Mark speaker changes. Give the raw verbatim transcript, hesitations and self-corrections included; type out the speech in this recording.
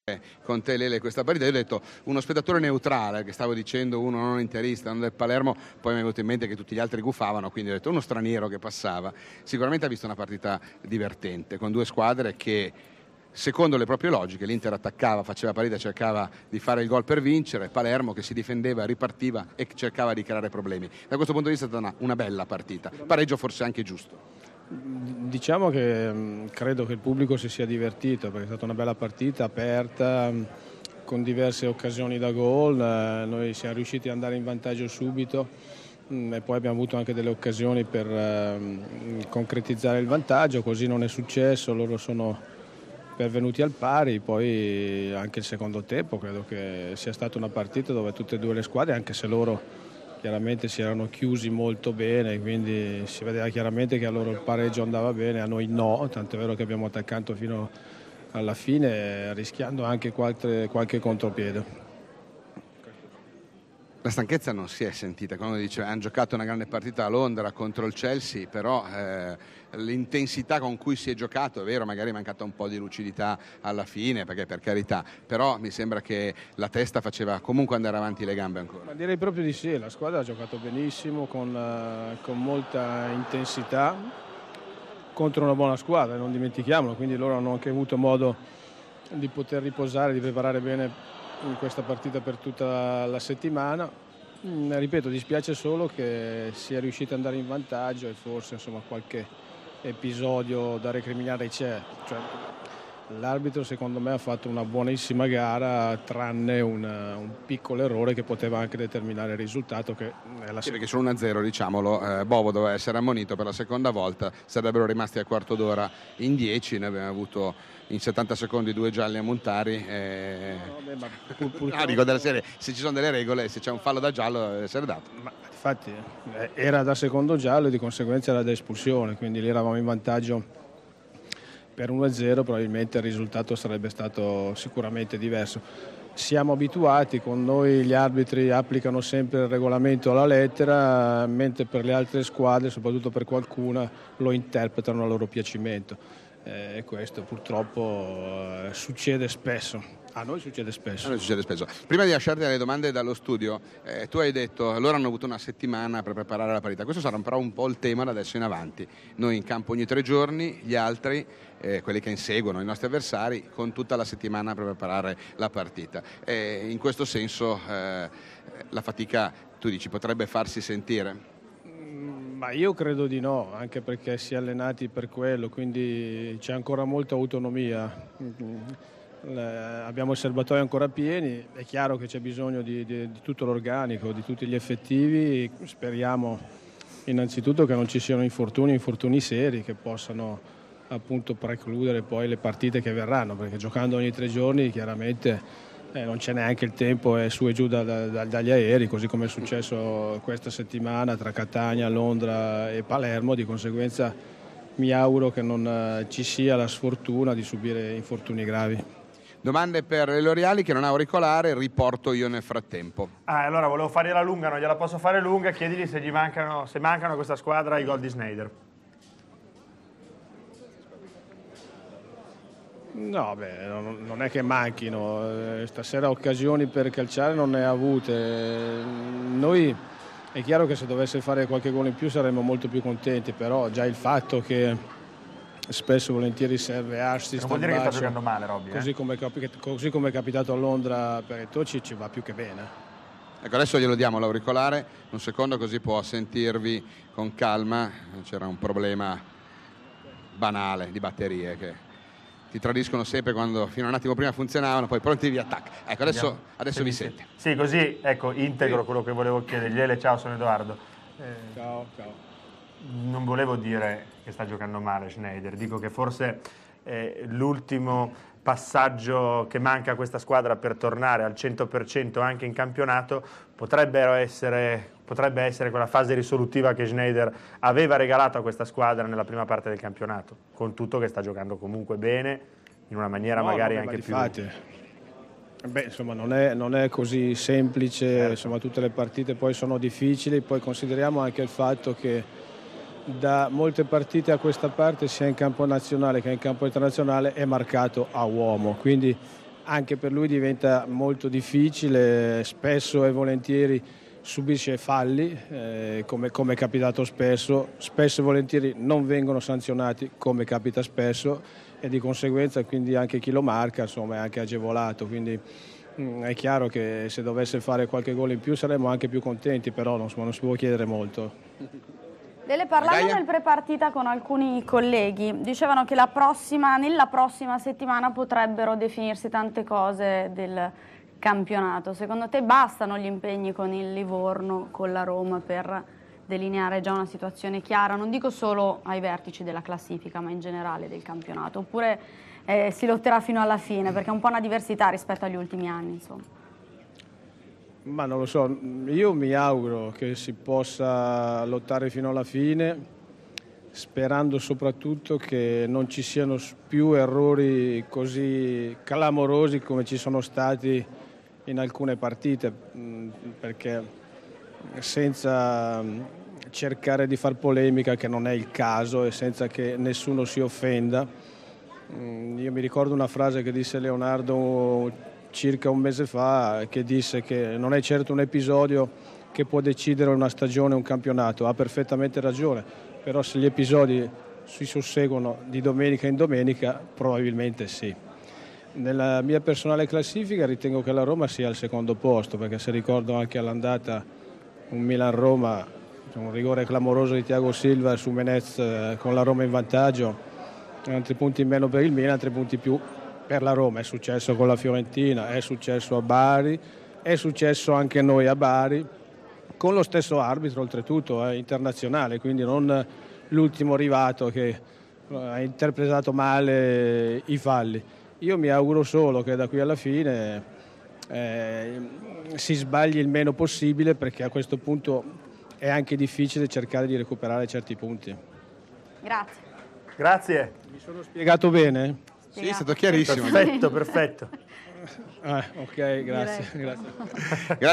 Speaker 1: con te Lele questa partita. Io ho detto uno spettatore neutrale, che stavo dicendo uno non interista, non del Palermo, poi mi è venuto in mente che tutti gli altri gufavano, quindi ho detto uno straniero che passava. Sicuramente ha visto una partita divertente con due squadre che secondo le proprie logiche, l'Inter attaccava, faceva partita, cercava di fare il gol per vincere, Palermo che si difendeva, ripartiva e cercava di creare problemi. Da questo punto di vista è stata una, una bella partita, pareggio forse anche giusto.
Speaker 2: Diciamo che mh, credo che il pubblico si sia divertito, perché è stata una bella partita aperta, mh, con diverse occasioni da gol. Eh, noi siamo riusciti ad andare in vantaggio subito, mh, e poi abbiamo avuto anche delle occasioni per uh, concretizzare il vantaggio. Così non è successo, loro sono pervenuti al pari. Poi anche il secondo tempo credo che sia stata una partita dove tutte e due le squadre, anche se loro chiaramente si erano chiusi molto bene, quindi si vedeva chiaramente che a loro il pareggio andava bene, a noi no, tant'è vero che abbiamo attaccato fino alla fine, rischiando anche qualche, qualche contropiede.
Speaker 1: La stanchezza non si è sentita, quando dice hanno giocato una grande partita a Londra contro il Chelsea, però eh, l'intensità con cui si è giocato, è vero, magari è mancata un po' di lucidità alla fine, perché per carità, però mi sembra che la testa faceva comunque andare avanti le gambe ancora.
Speaker 2: Ma direi proprio di sì, la squadra ha giocato benissimo, con, uh, con molta intensità, contro una buona squadra, non dimentichiamolo, quindi loro hanno anche avuto modo di poter riposare, di preparare bene in questa partita per tutta la settimana. Mm, ripeto, dispiace solo che sia riuscito ad andare in vantaggio e forse insomma qualche episodio da recriminare c'è. Cioè, l'arbitro secondo me ha fatto una buonissima gara, tranne una, un piccolo errore che poteva anche determinare il risultato, che è la
Speaker 1: sì, perché su uno a zero, diciamolo, eh, Bovo doveva essere ammonito per la seconda volta, sarebbero rimasti a quarto d'ora in dieci, noi abbiamo avuto in settanta secondi due gialli a Montari. E...
Speaker 2: No, beh, ma pur, pur...
Speaker 1: ah, dico della serie, se ci sono delle regole, se c'è un fallo da giallo deve essere dato.
Speaker 2: Ma infatti eh, era da secondo giallo e di conseguenza era da espulsione, quindi lì eravamo in vantaggio per uno a zero, probabilmente il risultato sarebbe stato sicuramente diverso. Siamo abituati, con noi gli arbitri applicano sempre il regolamento alla lettera, mentre per le altre squadre, soprattutto per qualcuna, lo interpretano a loro piacimento. E eh, questo purtroppo eh, succede spesso. A noi succede spesso.
Speaker 1: A noi succede spesso. Prima di lasciarti le domande dallo studio, eh, tu hai detto loro hanno avuto una settimana per preparare la partita. Questo sarà però un po' il tema da adesso in avanti. Noi in campo ogni tre giorni, gli altri, eh, quelli che inseguono i nostri avversari, con tutta la settimana per preparare la partita. E in questo senso eh, la fatica, tu dici, potrebbe farsi sentire?
Speaker 2: Ma io credo di no, anche perché si è allenati per quello, quindi c'è ancora molta autonomia. Abbiamo i serbatoi ancora pieni, è chiaro che c'è bisogno di, di, di tutto l'organico, di tutti gli effettivi. Speriamo innanzitutto che non ci siano infortuni, infortuni seri che possano appunto precludere poi le partite che verranno, perché giocando ogni tre giorni chiaramente eh, non c'è neanche il tempo, è su e giù da, da, dagli aerei, così come è successo questa settimana tra Catania, Londra e Palermo. Di conseguenza mi auguro che non eh, ci sia la sfortuna di subire infortuni gravi.
Speaker 1: Domande per le L'Oreali che non ha auricolare, riporto io nel frattempo.
Speaker 3: Ah, allora volevo fargliela lunga, non gliela posso fare lunga, chiedigli se gli mancano, se mancano a questa squadra i gol di Sneijder.
Speaker 2: No, beh, non è che manchino, stasera occasioni per calciare non ne ha avute. Noi è chiaro che se dovesse fare qualche gol in più saremmo molto più contenti, però già il fatto che spesso e volentieri serve assist,
Speaker 3: non vuol dire che sta giocando male, Robby,
Speaker 2: così,
Speaker 3: eh?
Speaker 2: come, così come è capitato a Londra per Eto'o, ci va più che bene.
Speaker 1: Ecco, adesso glielo diamo l'auricolare, un secondo così può sentirvi con calma. C'era un problema banale di batterie che ti tradiscono sempre quando fino a un attimo prima funzionavano, poi pronti via attacco. Ecco, adesso, adesso vi sente.
Speaker 3: Sì, così, ecco, integro sì. Quello che volevo chiedergli. Ele, ciao, sono Edoardo.
Speaker 2: Eh, ciao, ciao.
Speaker 3: Non volevo dire che sta giocando male Sneijder, dico che forse eh, l'ultimo passaggio che manca a questa squadra per tornare al cento per cento anche in campionato potrebbe essere, potrebbe essere quella fase risolutiva che Sneijder aveva regalato a questa squadra nella prima parte del campionato, con tutto che sta giocando comunque bene, in una maniera no, magari anche più...
Speaker 2: Fate. Beh, insomma, non è, non è così semplice, certo. Insomma, tutte le partite poi sono difficili, poi consideriamo anche il fatto che da molte partite a questa parte, sia in campo nazionale che in campo internazionale, è marcato a uomo, quindi anche per lui diventa molto difficile, spesso e volentieri subisce falli, eh, come, come è capitato spesso, spesso e volentieri non vengono sanzionati come capita spesso e di conseguenza quindi anche chi lo marca insomma, è anche agevolato, quindi mh, è chiaro che se dovesse fare qualche gol in più saremmo anche più contenti, però non, non si può chiedere molto.
Speaker 4: Dele, parlando del prepartita con alcuni colleghi, dicevano che la prossima, nella prossima settimana potrebbero definirsi tante cose del campionato. Secondo te bastano gli impegni con il Livorno, con la Roma per delineare già una situazione chiara? Non dico solo ai vertici della classifica, ma in generale del campionato. Oppure eh, si lotterà fino alla fine, perché è un po' una diversità rispetto agli ultimi anni, insomma.
Speaker 2: Ma non lo so, io mi auguro che si possa lottare fino alla fine, sperando soprattutto che non ci siano più errori così clamorosi come ci sono stati in alcune partite, perché senza cercare di far polemica, che non è il caso, e senza che nessuno si offenda, io mi ricordo una frase che disse Leonardo circa un mese fa, che disse che non è certo un episodio che può decidere una stagione, un campionato. Ha perfettamente ragione, però se gli episodi si susseguono di domenica in domenica, probabilmente sì. Nella mia personale classifica ritengo che la Roma sia al secondo posto, perché se ricordo anche all'andata un Milan-Roma, un rigore clamoroso di Thiago Silva su Menez con la Roma in vantaggio, altri punti in meno per il Milan, altri punti più per la Roma. È successo con la Fiorentina, è successo a Bari, è successo anche a noi a Bari, con lo stesso arbitro oltretutto, eh, internazionale, quindi non l'ultimo arrivato che ha interpretato male i falli. Io mi auguro solo che da qui alla fine eh, si sbagli il meno possibile, perché a questo punto è anche difficile cercare di recuperare certi punti.
Speaker 4: Grazie.
Speaker 3: Grazie.
Speaker 2: Mi sono spiegato bene?
Speaker 1: Sì, è stato chiarissimo.
Speaker 3: Perfetto, perfetto.
Speaker 2: Ah, ok, grazie. grazie.